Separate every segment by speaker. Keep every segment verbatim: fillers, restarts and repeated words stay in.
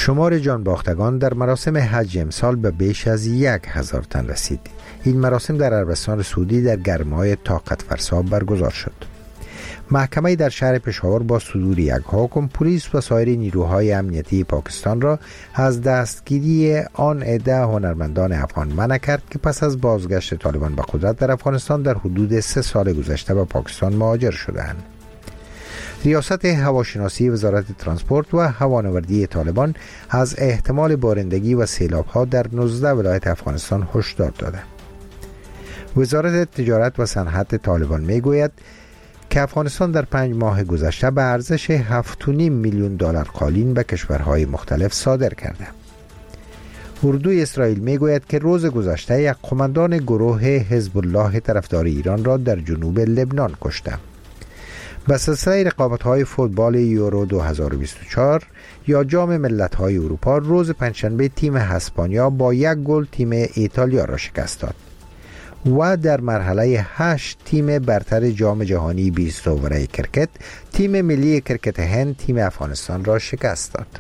Speaker 1: شمار جانباختگان در مراسم حج امسال به بیش از یک هزار تن رسید. این مراسم در عربستان سعودی در گرمای طاقت فرسا برگزار شد. محکمه در شهر پشاور با صدور یک حکم پلیس و سایر نیروهای امنیتی پاکستان را از دستگیری آن عده هنرمندان افغان منع کرد که پس از بازگشت طالبان به قدرت در افغانستان در حدود سه سال گذشته به پاکستان مهاجر شدند. ریاست هواشناسی وزارت ترانسپورت و هوانوردی طالبان از احتمال بارندگی و سیلاب‌ها در نوزده ولایت افغانستان هشدار داده. وزارت تجارت و صنعت طالبان میگوید که افغانستان در پنج ماه گذشته به ارزش هفت و نیم میلیون دلار قالین به کشورهای مختلف صادر کرده. اردوی اسرائیل میگوید که روز گذشته یک قماندان گروه حزب الله طرفدار ایران را در جنوب لبنان کشته. به سلسله رقابت‌های فوتبال یورو دو هزار و بیست و چهار یا جام ملت‌های اروپا روز پنجشنبه تیم اسپانیا با یک گل تیم ایتالیا را شکست داد و در مرحله هشت تیم برتر جام جهانی بیست اووره کرکت تیم ملی کرکت هند تیم افغانستان را شکست داد.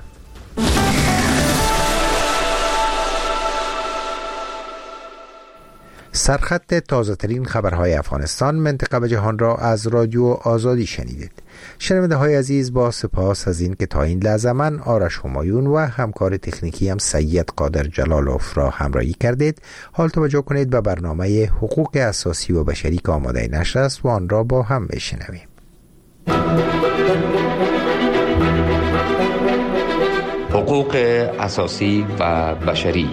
Speaker 1: سرخط تازه ترین خبرهای افغانستان، منطقه و جهان را از رادیو آزادی شنیدید. شنونده های عزیز، با سپاس از این که تا این لحظه من آرش همایون و همکار تکنیکی هم سید قادر جلالوف را همراهی کردید. حال توجه کنید به برنامه حقوق اساسی و بشری که آماده نشر است و آن را با هم بشنویم.
Speaker 2: حقوق اساسی و بشری.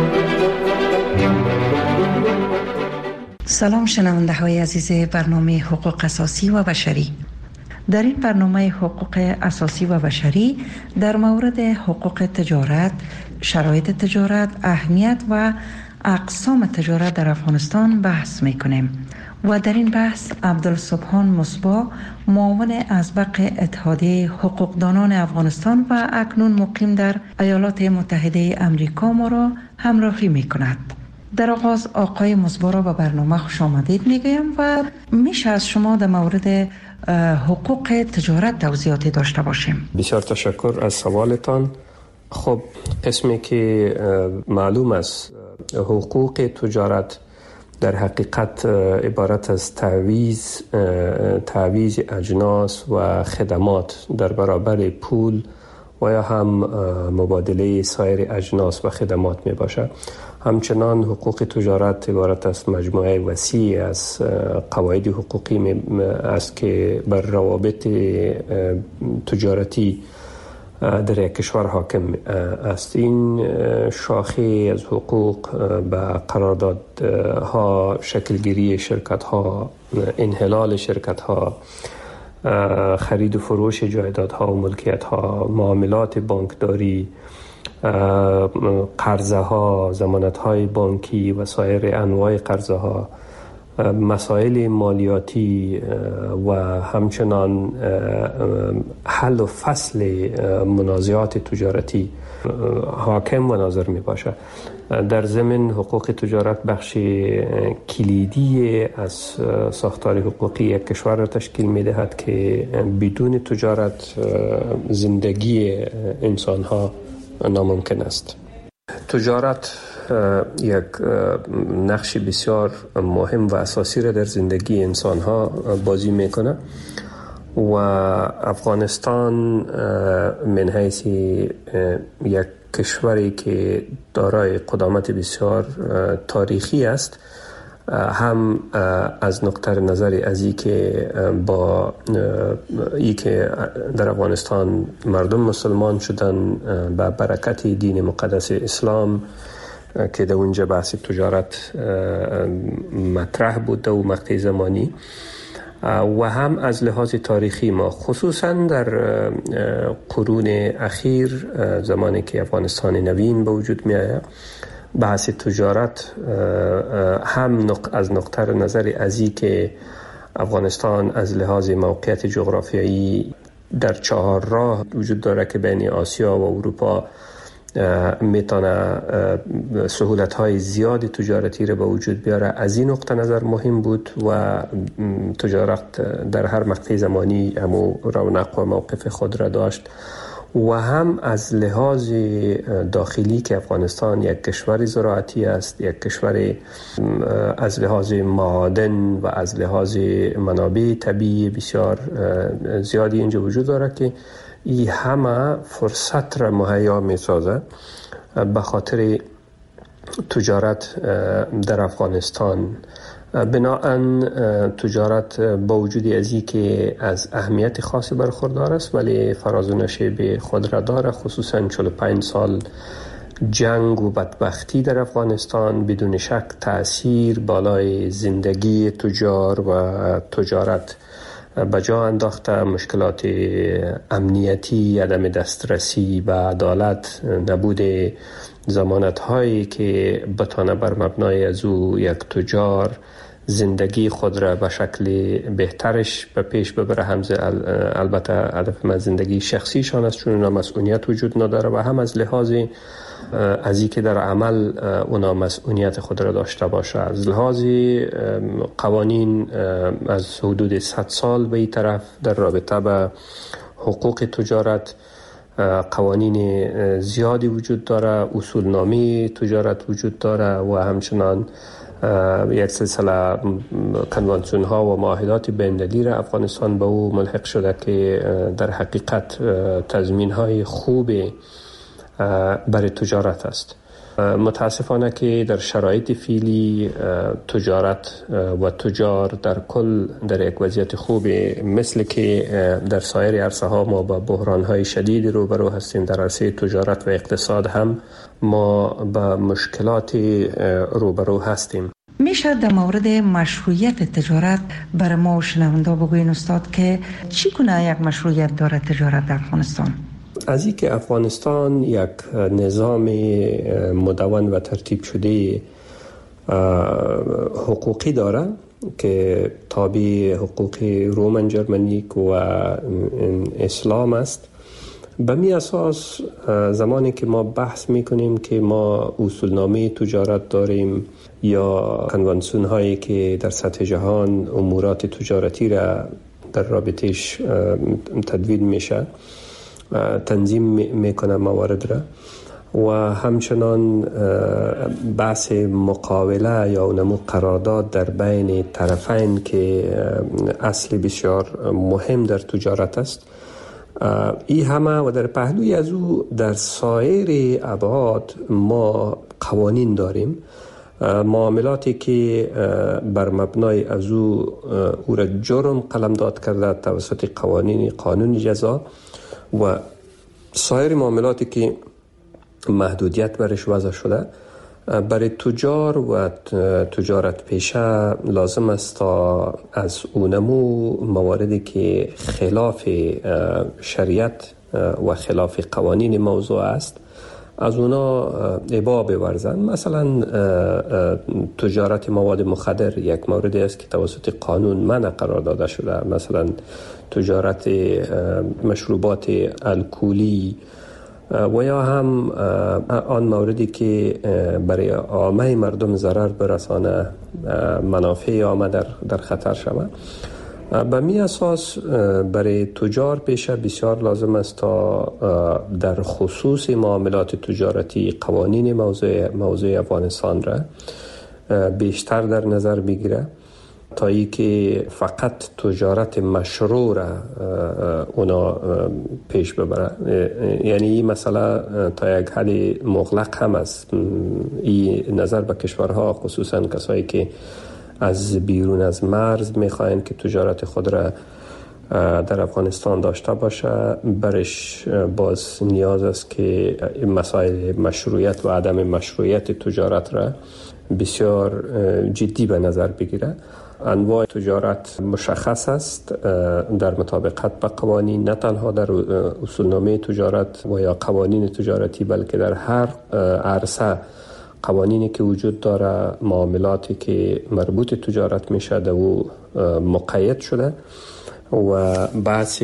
Speaker 3: سلام شنونده های عزیز برنامه حقوق اساسی و بشری. در این برنامه حقوق اساسی و بشری در مورد حقوق تجارت، شرایط تجارت، اهمیت و اقسام تجارت در افغانستان بحث میکنیم و در این بحث عبدالسبحان مصباح، معاون اسبق اتحادیه حقوقدانان افغانستان و اکنون مقیم در ایالات متحده امریکا ما را همراهی میکند. در آغاز آقای مصباح را به برنامه خوش آمدید میگویم و میشه از شما در مورد حقوق تجارت توضیحاتی داشته باشیم.
Speaker 4: بسیار تشکر از سوالتان. خب قسمی که معلوم است حقوق تجارت در حقیقت عبارت از تعویض تعویض اجناس و خدمات در برابر پول و یا هم مبادله سایر اجناس و خدمات می باشد. همچنان حقوق تجارت عبارت است مجموعه وسیع از قواعد حقوقی است که بر روابط تجارتی در یک کشور حاکم است. این شاخه از حقوق به قراردادها، شکلگیری شرکت‌ها، انحلال شرکت‌ها، خرید و فروش جایدادها و ملکیت‌ها، معاملات بانکداری، قرضه ها، ضمانت های بانکی و سایر انواع قرضه ها، مسائل مالیاتی و همچنان حل و فصل منازعات تجارتی حاکم و ناظر می باشد. در ضمن حقوق تجارت بخش کلیدی از ساختار حقوقی یک کشور را تشکیل می دهد که بدون تجارت زندگی انسان ها ناممکن است. تجارت یک نقش بسیار مهم و اساسی را در زندگی انسان ها بازی میکنه و افغانستان من حیث یک کشوری که دارای قدامت بسیار تاریخی است، هم از نقطه نظر از این که با ای که در افغانستان مردم مسلمان شدن با برکت دین مقدس اسلام که در اونجا بحث تجارت مطرح بود و مقطع زمانی، و هم از لحاظ تاریخی ما خصوصا در قرون اخیر زمانی که افغانستان نوین به وجود می آید بحث تجارت هم از نقطه نظر ازی که افغانستان از لحاظ موقعیت جغرافیایی در چهار راه وجود داره که بین آسیا و اروپا میتونه سهولت‌های زیاد تجارتی را به وجود بیاره. از این نقطه نظر مهم بود و تجارت در هر مقطع زمانی همو رونق و موقف خود را داشت و هم از لحاظ داخلی که افغانستان یک کشور زراعتی است، یک کشور از لحاظ معادن و از لحاظ منابع طبیعی بسیار زیادی اینجا وجود دارد که این همه فرصت را مهیا می سازه به خاطر تجارت در افغانستان. بناهن تجارت با وجود ازی که از اهمیت خاصی برخوردار است ولی فراز و نشیب خود را داره، خصوصا چهل و پنج سال جنگ و بدبختی در افغانستان بدون شک تأثیر بالای زندگی تجار و تجارت بجا انداخته. مشکلات امنیتی، عدم دسترسی به عدالت، نبود ضمانت هایی که بتانه بر مبنای از او یک تجار زندگی خود را به شکل بهترش به پیش ببره. هم البته هدف من زندگی شخصیشان است چون اونا مسئولیت وجود نداره و هم از لحاظ از اینکه در عمل اونا مسئولیت خود را داشته باشه. از لحاظ قوانین از حدود صد سال به این طرف در رابطه به حقوق تجارت قوانین زیادی وجود داره، اصولنامه تجارت وجود داره و همچنان یک سلسله کنوانسیون ها و معاهدات بین‌المللی را افغانستان به او ملحق شده که در حقیقت تضمین های خوب برای تجارت است. متاسفانه که در شرایط فعلی تجارت و تجار در کل در یک وضعیت خوب مثل که در سایر عرصه ها ما با بحران های شدید روبرو هستیم. در عرصه تجارت و اقتصاد هم ما با مشکلات روبرو هستیم.
Speaker 3: میشه در مورد مشروعیت تجارت برای ما و شنونده بگوین استاد که چی گونه یک مشروعیت داره تجارت در افغانستان؟
Speaker 4: از این که افغانستان یک نظام مدون و ترتیب شده حقوقی داره که تابع حقوق رومن جرمنیک و اسلام است. به می اساس زمانی که ما بحث میکنیم که ما اصولنامه تجارت داریم یا کنوانسیون هایی که در سطح جهان امورات تجارتی را در رابطش تدوین میشه، تنظیم میکنه موارد را و همچنان بحث مقاوله یا نمو قرارداد در بین طرفین که اصل بسیار مهم در تجارت است. این همه و در پهلوی از او در سایر ابعاد ما قوانین داریم، معاملاتی که بر مبنای از او او را جرم قلمداد کرده توسط قوانین قانون جزا و سایر معاملاتی که محدودیت برش وضع شده. برای تجار و تجارت پیشه لازم است تا از اونمو مواردی که خلاف شریعت و خلاف قوانین موضوع است از اونا ابا بورزن. مثلا تجارت مواد مخدر یک موردی است که توسط قانون منع قرار داده شده. مثلا تجارت مشروبات الکلی و یا هم آن موردی که برای عامه مردم ضرر برسانه، منافع عامه در, در خطر شود. به می اساس برای تجار پیشه بسیار لازم است تا در خصوص معاملات تجارتی قوانین موضوع, موضوع افغانستان را بیشتر در نظر بگیره تا ای که فقط تجارت مشروع را اونا پیش ببره. یعنی این مسئله تا یک حد مغلق هم است. این نظر به کشورها خصوصا کسایی که از بیرون از مرز میخواین که تجارت خود را در افغانستان داشته باشه، برش باز نیاز است که مسائل مشروعیت و عدم مشروعیت تجارت را بسیار جدی به نظر بگیره. انواع تجارت مشخص است در مطابقت با قوانین، نه تنها در اصولنامه تجارت و یا قوانین تجارتی بلکه در هر عرصه قوانینی که وجود داره، معاملاتی که مربوط تجارت میشه در او مقید شده و بحث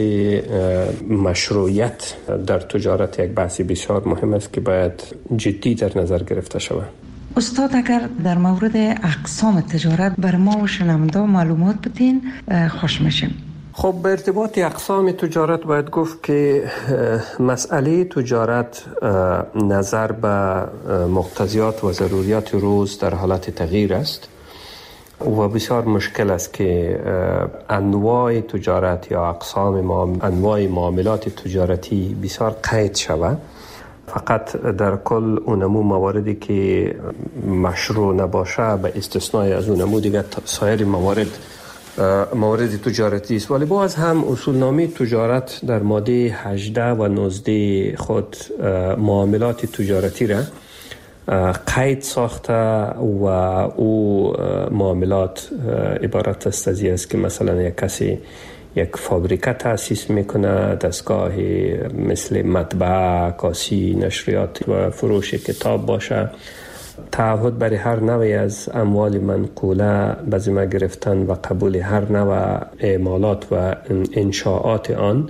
Speaker 4: مشروعیت در تجارت یک بحث بسیار مهم است که باید جدی در نظر گرفته شود.
Speaker 3: استاد اگر در مورد اقسام تجارت بر ما و شنونده معلومات بدین خوش میشیم.
Speaker 4: خب به ارتباط اقسام تجارت باید گفت که مسئله تجارت نظر به مقتضیات و ضروریات روز در حالت تغییر است و بسیار مشکل است که انواع تجارت یا اقسام انواع معاملات تجارتی بسیار قید شود. فقط در کل اونمو مواردی که مشروع نباشه به استثنای از اونمو دیگه سایر موارد موارد تجارتی است. ولی باز هم اصولنامه تجارت در ماده هجده و نوزده خود معاملات تجارتی را قید ساخته و او معاملات عبارت است از است که مثلا یک کسی یک فابریکه تأسیس میکنه، دستگاه مثل مطبعه، کاسی، نشریات و فروش کتاب باشه، تعهد برای هر نوعی از اموال منقوله به ذمه گرفتن و قبول هر نوع اعمالات و انشاءات آن،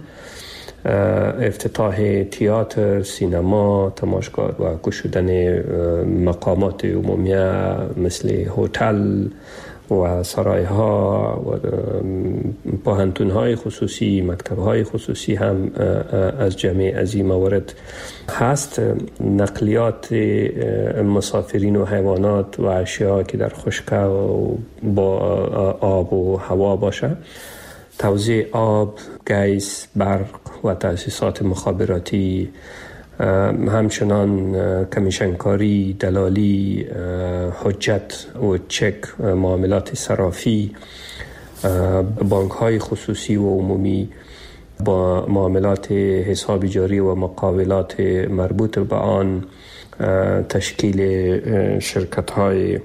Speaker 4: افتتاح تئاتر، سینما، تماشاگاه و گشودن مقامات عمومیه مثل هتل و سرایها و پوهنتون‌های خصوصی، مکتب‌های خصوصی هم از جمعی از این موارد هست. نقلیات مسافرین و حیوانات و اشیاء که در خشکی و با آب و هوا باشه، توزیع آب، گیس، برق و تأسیسات مخابراتی، همچنان کمیشنکاری، دلالی، حجت و چک، معاملات صرافی، بانک های خصوصی و عمومی، با معاملات حساب جاری و مقاولات مربوط به آن، تشکیل شرکت های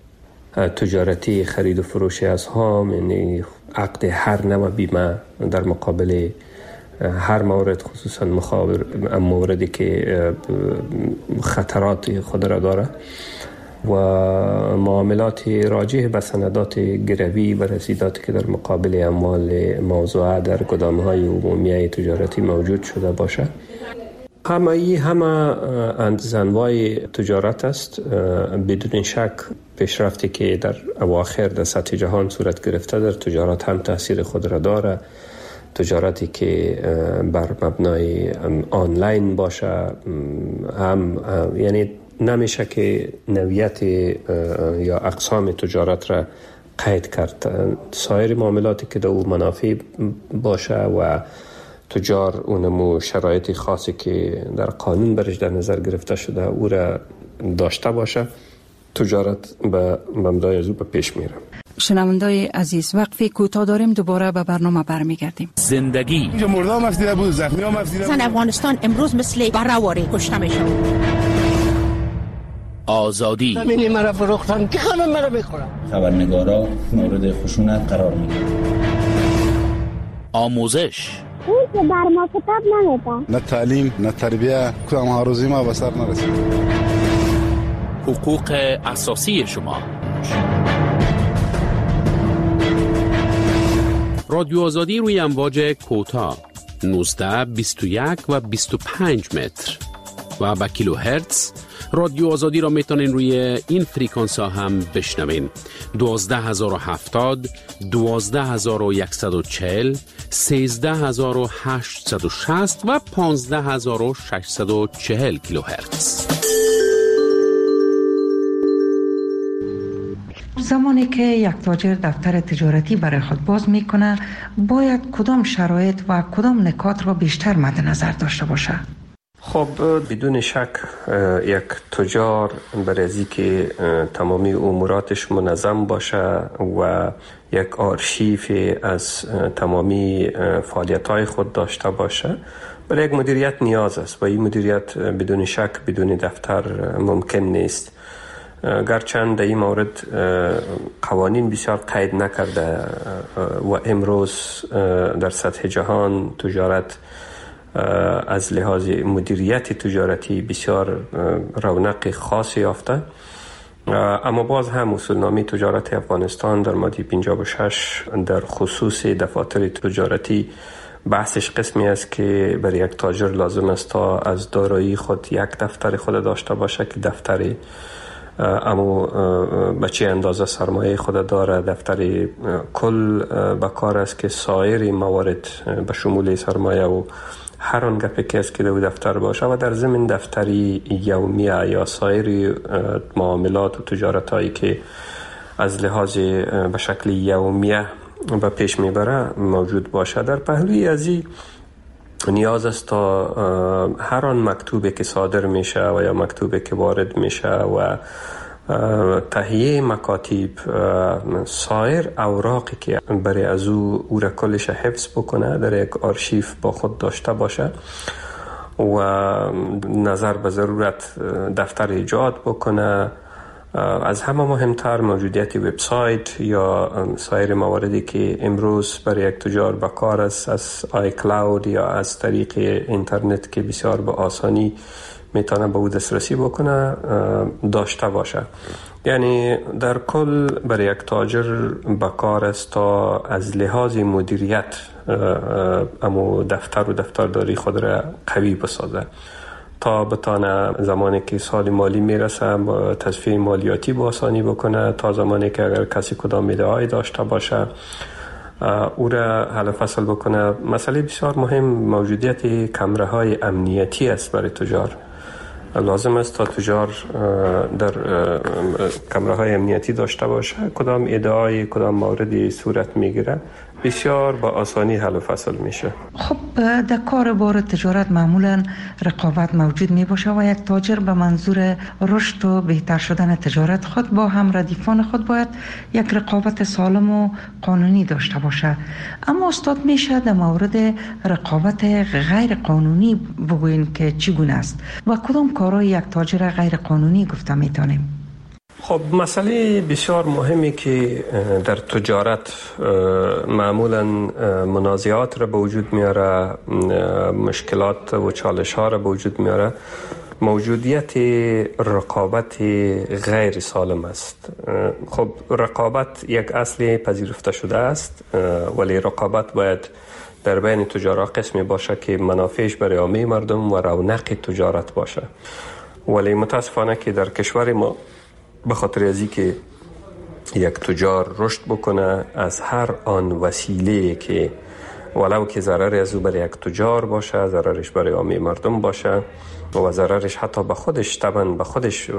Speaker 4: تجارتی خرید و فروش اسهام، یعنی عقد هر نوع بیمه در مقابل هر مورد، خصوصا مخابر موردی که خطرات خود را داره، و معاملات راجع به سندات گروی و رسیداتی که در مقابل اموال موضوعه در گدام‌های عمومی تجارتی موجود شده باشه. همه ای همه انواع تجارت است. بدون شک پیشرفتی که در اواخر در سطح جهان صورت گرفته در تجارت هم تاثیر خود را داره. تجارتی که بر مبنای آنلاین باشه هم، یعنی نمیشه که نوعیت یا اقسام تجارت را قید کرد. سایر معاملاتی که در او منافع باشه و تجار اونمو شرایط خاصی که در قانون برش در نظر گرفته شده او را داشته باشه، تجارت به مبنای از او به پیش میره.
Speaker 5: شنوندای عزیز، وقفی کوتاه داریم، دوباره به برنامه برمیگردیم.
Speaker 6: زندگی
Speaker 7: اینجا مردم افسیده بود، زخمی هم افسیده بود.
Speaker 8: زن افغانستان امروز مثل برهواری کشته میشه.
Speaker 6: آزادی
Speaker 9: همینی مرا فروختن که خانم مرا بخورم.
Speaker 10: خبرنگارا مورد خشونت قرار میگیرن.
Speaker 6: آموزش
Speaker 11: اون که در ما کتاب نمیده.
Speaker 7: نه تعلیم، نه تربیه، کدام هاروزی ما به سر نرسید.
Speaker 6: حقوق اساسی شما. رادیو آزادی روی امواج کوتاه نوزده، بیست و یک و بیست و پنج متر و با کیلو هرتز. رادیو آزادی را میتونین روی این فریکانس ها هم بشنوین: دوازده هزار و هفتاد، دوازده هزار و صد و چهل، سیزده هزار و هشتصد و شصت و پانزده هزار و ششصد و چهل کیلو هرتز.
Speaker 3: زمانی که یک تاجر دفتر تجارتی برای خود باز میکنه، باید کدام شرایط و کدام نکات را بیشتر مد نظر داشته باشه؟
Speaker 4: خب بدون شک یک تجار برای از اینکه تمامی اموراتش منظم باشه و یک آرشیف از تمامی فعالیت‌های خود داشته باشه، برای یک مدیریت نیاز است و این مدیریت بدون شک بدون دفتر ممکن نیست. گرچند در این مورد قوانین بسیار قید نکرده و امروز در سطح جهان تجارت از لحاظ مدیریت تجارتی بسیار رونق خاصی یافته، اما باز هم اصولنامه تجارت افغانستان در ماده پنجاه و شش در خصوص دفاتر تجارتی بحثش قسمی است که برای یک تاجر لازم است تا از دارایی خود یک دفتر خود داشته باشه که دفتر اما به چه اندازه سرمایه خود داره، دفتر کل به کار است که سایر موارد به شمول سرمایه و هر آن گپی که است که در دفتر باشه و در ضمن دفتری یومیه یا سایر معاملات و تجارت هایی که از لحاظ به شکل یومیه به پیش میبره موجود باشه. در پهلوی ازی نیاز است تا هر آن مکتوبی که صادر میشه و یا مکتوبی که وارد میشه و تهیه مکاتب سایر اوراقی که برای از او او را کلش حفظ بکنه در یک آرشیف با خود داشته باشه و نظر به ضرورت دفتر ایجاد بکنه. از همه مهمتر موجودیت وبسایت یا سایر مواردی که امروز برای یک تجار به کار است از آی کلاود یا از طریق اینترنت که بسیار به آسانی میتونه به او دسترسی بکنه داشته باشه. یعنی در کل برای یک تاجر به کار است تا از لحاظ مدیریت امو دفتر و دفترداری خود را قوی بسازه تا بتانه زمانی که سال مالی میرسه تصفیه مالیاتی با آسانی بکنه، تا زمانی که اگر کسی کدام میده‌ای داشته باشه او را حل فصل بکنه. مسئله بسیار مهم موجودیت کمره های امنیتی است برای تجار. لازم است تا تجار در کمره های امنیتی داشته باشه. کدام ادعای کدام موردی صورت میگیره بسیار با آسانی حل و فصل میشه.
Speaker 3: خب در کار بار تجارت معمولا رقابت موجود می باشه و یک تاجر به منظور رشد و بهتر شدن تجارت خود با هم ردیفان خود باید یک رقابت سالم و قانونی داشته باشه. اما استاد میشه در مورد رقابت غیر قانونی بگوین که چگونه است و کدام کارهای یک تاجر غیر قانونی گفته میتونیم؟
Speaker 4: خب مسئله بسیار مهمی که در تجارت معمولا منازعات را به وجود میاره، مشکلات و چالش ها را به وجود میاره، موجودیت رقابت غیر سالم است. خب رقابت یک اصل پذیرفته شده است، ولی رقابت باید در بین تجارت قسمی باشه که منافعش برای عامه مردم و رونق تجارت باشه. ولی متاسفانه که در کشور ما به خاطر ازی که یک تجار رشد بکنه از هر آن وسیله که ولو که ضرر از او برای یک تجار باشه، ضررش برای عامه مردم باشه و ضررش حتی به خودش طبعا به خودش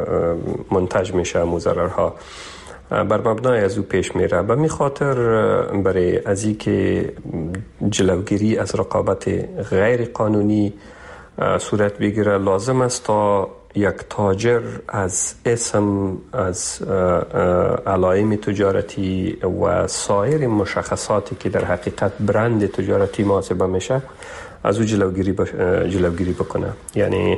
Speaker 4: منتج میشه، مو ضررها بر مبنای از او پیش میره. به می خاطر برای ازی که جلوگیری از رقابت غیر قانونی صورت بگیره لازم است تا یک تاجر از اسم، از علائم تجارتی و سایر مشخصاتی که در حقیقت برند تجارتی محاسبه میشه از او جلوگیری, بش... جلوگیری بکنه. یعنی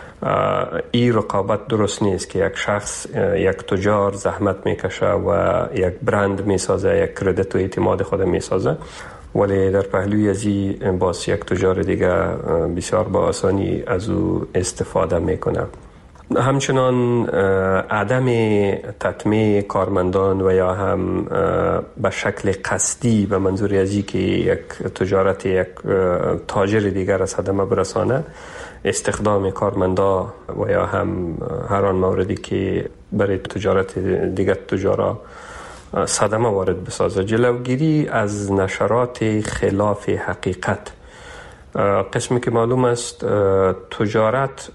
Speaker 4: این رقابت درست نیست که یک شخص، یک تجار زحمت میکشه و یک برند میسازه، یک کردیت و اعتماد خود میسازه، ولی در پهلوی ازی باز یک تجار دیگه بسیار با آسانی از او استفاده میکنه. همچنان عدم تطمیع کارمندان و یا هم به شکل قصدی به منظور ازی که یک تجارت یک تاجر دیگر از صدمه برسانه، استخدام کارمندا و یا هم هر آن موردی که برای تجارت دیگر تجارا صدمه وارد بسازه. جلوگیری از نشرات خلاف حقیقت. قسمی که معلوم است تجارت،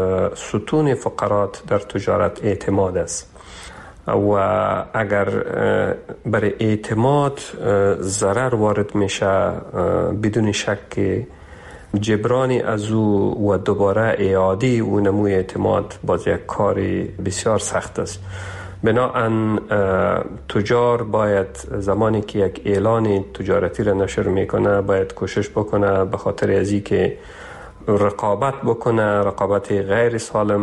Speaker 4: ستون فقرات در تجارت اعتماد است و اگر برای اعتماد ضرر وارد میشه بدون شک جبرانی از او و دوباره اعاده او نموی اعتماد باز یک کاری بسیار سخت است. بنابراین تجار باید زمانی که یک اعلان تجارتی را نشر میکنه باید کوشش بکنه به خاطر ازی که رقابت بکنه، رقابت غیر سالم،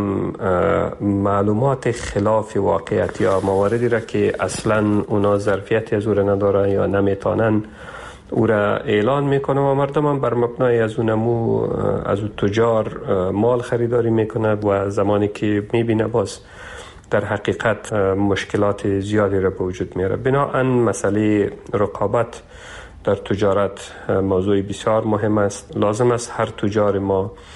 Speaker 4: معلومات خلاف واقعیت یا مواردی را که اصلا اونا ظرفیتی از او را نداره یا نمیتونن او را اعلان میکنه و مردم هم بر مبنای از اون نمو از اون تجار مال خریداری میکنه و زمانی که میبینه باز در حقیقت مشکلات زیادی را به وجود میاره. بنابراین مسئله رقابت در تجارت موضوع بسیار مهم است. لازم است هر تجار ما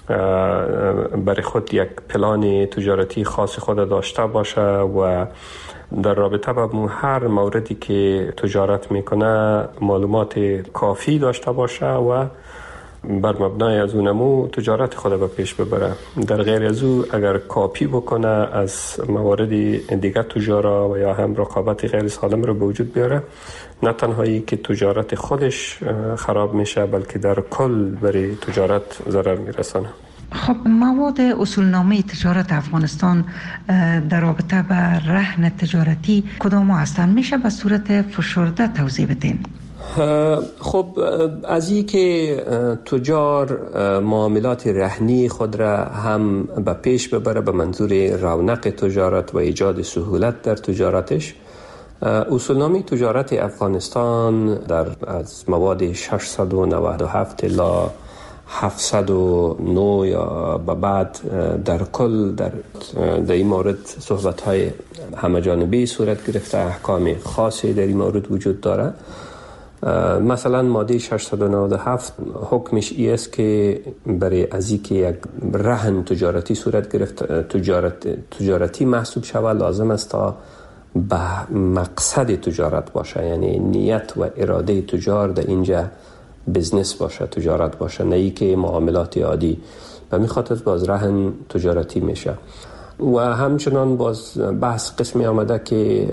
Speaker 4: برای خود یک پلان تجارتی خاص خود داشته باشه و در رابطه با هر موردی که تجارت میکنه معلومات کافی داشته باشه و بر مبنای از اونمو تجارت خود به پیش ببره. در غیر از او اگر کاپی بکنه از موارد دیگر تجارا و یا هم رقابت غیر سالم رو به وجود بیاره، نه تنهایی که تجارت خودش خراب میشه بلکه در کل برای تجارت ضرر میرسانه.
Speaker 3: خب مواد اصولنامه تجارت افغانستان در رابطه با رهن تجارتی کدام هستند؟ میشه به صورت فشرده توضیح بدین؟
Speaker 4: خب از این که تجار معاملات رهنی خود را هم به پیش ببره به منظور رونق تجارت و ایجاد سهولت در تجارتش، اصولنامه تجارت افغانستان در از مواد ششصد و نود و هفت الی هفتصد و نه یا به بعد در کل در در این مورد صحبت‌های همه جانبه صورت گرفته، احکام خاصی در این مورد وجود داره. مثلا ماده ششصد و نود و هفت حکمش ای است که برای از اینکه یک رهن تجارتی صورت گرفت تجارت تجارتی محسوب شود لازم است تا به مقصد تجارت باشه، یعنی نیت و اراده تجار در اینجا بزنس باشه، تجارت باشه، نه ای که معاملات عادی. و می خاطر باز رهن تجارتی میشه. و همچنان باز بحث قسمی آمده که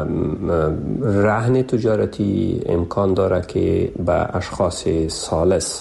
Speaker 4: رهن تجارتی امکان داره که به اشخاص ثالث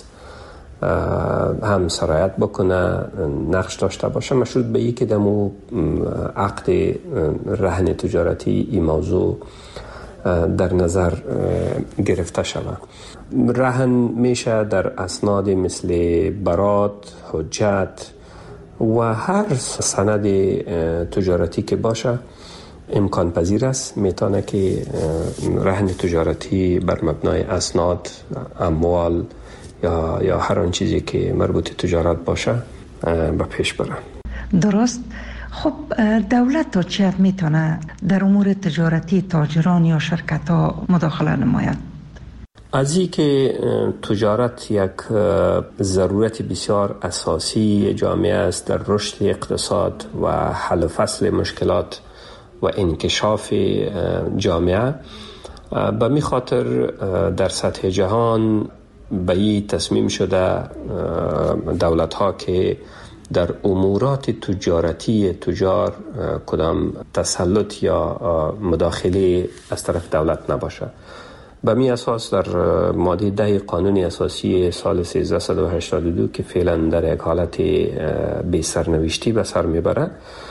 Speaker 4: هم سرایت بکنه، نقش داشته باشه، مشروط به ای که دمو عقد رهن تجارتی این موضوع در نظر گرفته شود. رهن میشه در اسناد مثل برات، حجت و هر سند تجارتی که باشه امکان پذیر است. میتونه که رهن تجارتی بر مبنای اسناد، اموال یا یا هر آن چیزی که مربوط تجارت باشه به پیش بره.
Speaker 3: درست. خب دولت تا چه حد میتونه در امور تجارتی تاجران یا شرکت ها مداخله نماید؟
Speaker 4: از این که تجارت یک ضرورت بسیار اساسی جامعه است در رشد اقتصاد و حل و فصل مشکلات و انکشاف جامعه، به می خاطر در سطح جهان به این تصمیم شده دولت ها که در امورات تجارتی تجار کدام تسلط یا مداخله از طرف دولت نباشه. به می اساس در ماده ده قانون اساسی سال سیزده و هشتاد و دو که فعلا در یک حالت بی سرنوشتی به سر میبره،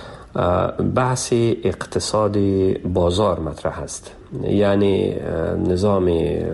Speaker 4: بحث اقتصاد بازار مطرح است. یعنی نظام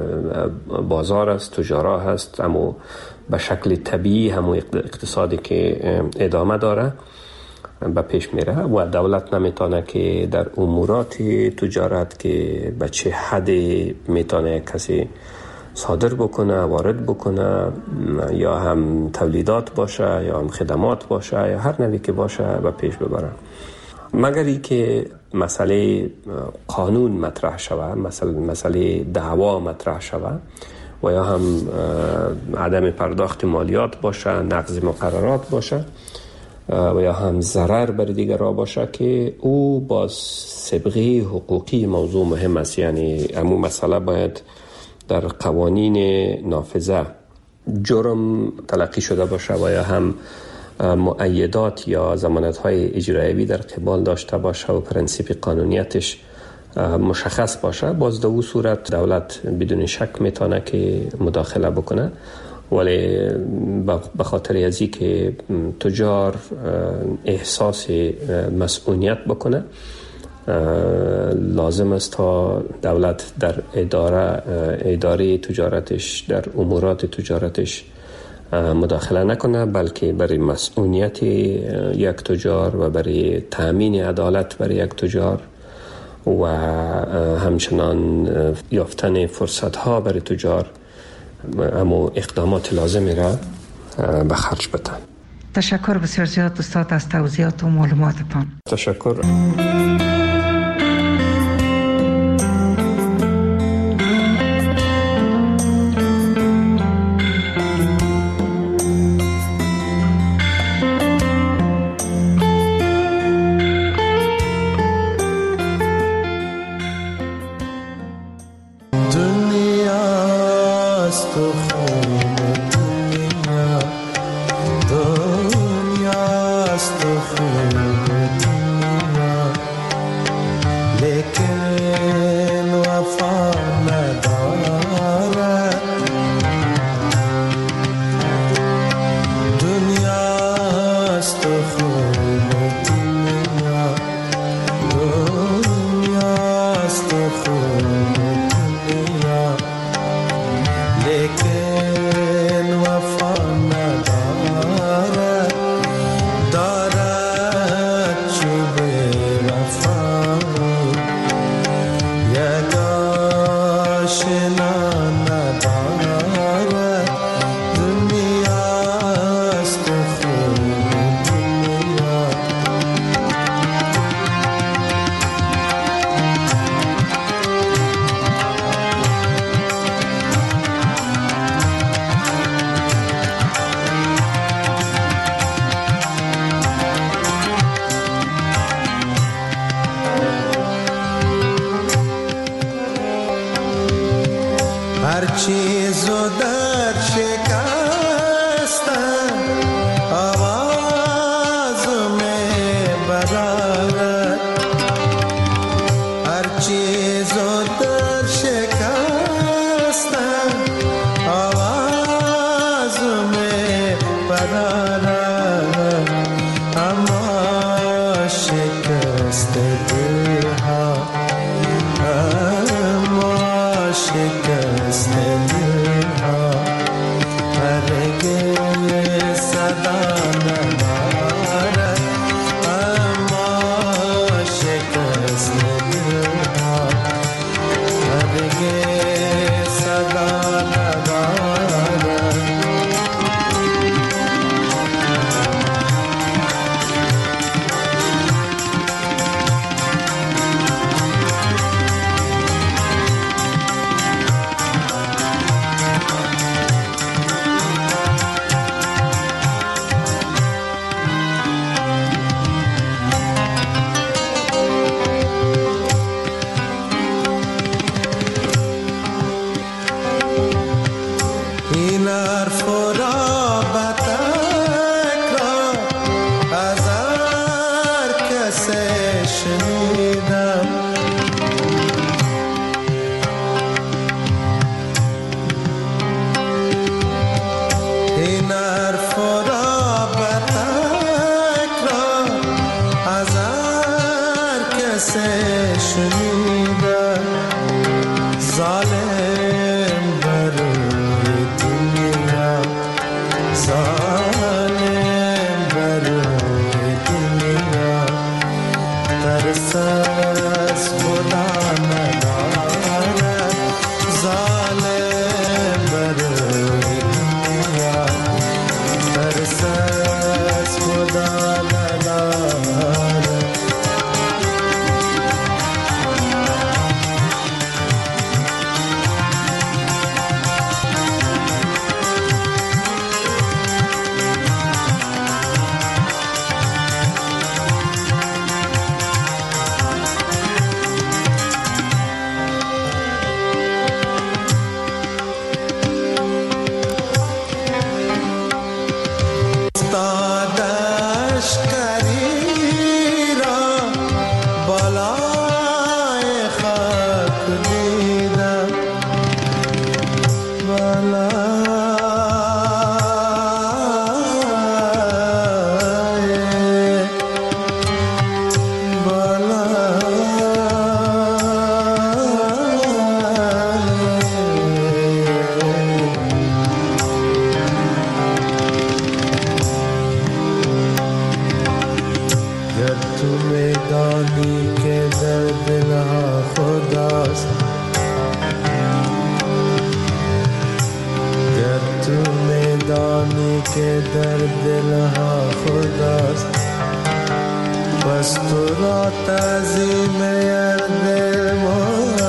Speaker 4: بازار است، تجارا هست، اما به شکل طبیعی همون اقتصادی که ادامه داره به پیش میره و دولت نمیتونه که در امورات تجارت که به چه حد میتونه کسی صادر بکنه، وارد بکنه، یا هم تولیدات باشه یا هم خدمات باشه یا هر نوعی که باشه به پیش ببره، مگر ای که مسئله قانون مطرح شود، مسئله مسئله دعوا مطرح شود و یا هم عدم پرداخت مالیات باشه، نقض مقررات باشه و یا هم ضرر بر دیگران باشه که او با سابقه حقوقی موضوع مهم است. یعنی امو مسئله باید در قوانین نافذه جرم تلقی شده باشه و یا هم مؤیدات یا ضمانت‌های اجرایی در قبال داشته باشه و پرنسیپ قانونیتش مشخص باشه. باز در اون صورت دولت بدون شک میتونه که مداخله بکنه، ولی به خاطر ازی که تجار احساس مسئولیت بکنه لازم است تا دولت در اداره اداره تجارتش، در امورات تجارتش مداخله نکنه، بلکه برای مسئولیت یک تجار و برای تأمین عدالت برای یک تجار و همچنان یافتن فرصت ها برای تجار اما اقدامات لازمی را به خرج بدن.
Speaker 3: تشکر بسیار زیاد استاد از توضیحات و معلوماتتان.
Speaker 4: تشکر.
Speaker 12: خوب دنیا لیکن وفا ندارد دنیاست خوب دنیا دنیاست خوب دنیا لیکن وفا ندارد دارد چوب وفا یک آشنا ندارد دنیاست خوب دنیا هر چیزو در شکستن آوازو میبرد هر چیزو در شکستن آوازو میبرد اما شکست دلها اما شکست دلها هرگز صدا ندارد اما شکست دلها هرگز صدا ندارد این حرف را به تکرار از هر کسی شنیدم این حرف را به تکرار از هر کسی شنیدم ظالم برای دنیا ظالم برای دنیا ترس از خدا ندارد ظالم برای دنیا ترس از خدا ندارد لشکری را بالای خاک دیدم بالای گر تو میدانی که در دلها خداست گر تو میدانی که در دلها خداست پس تو را تعظیم هر دل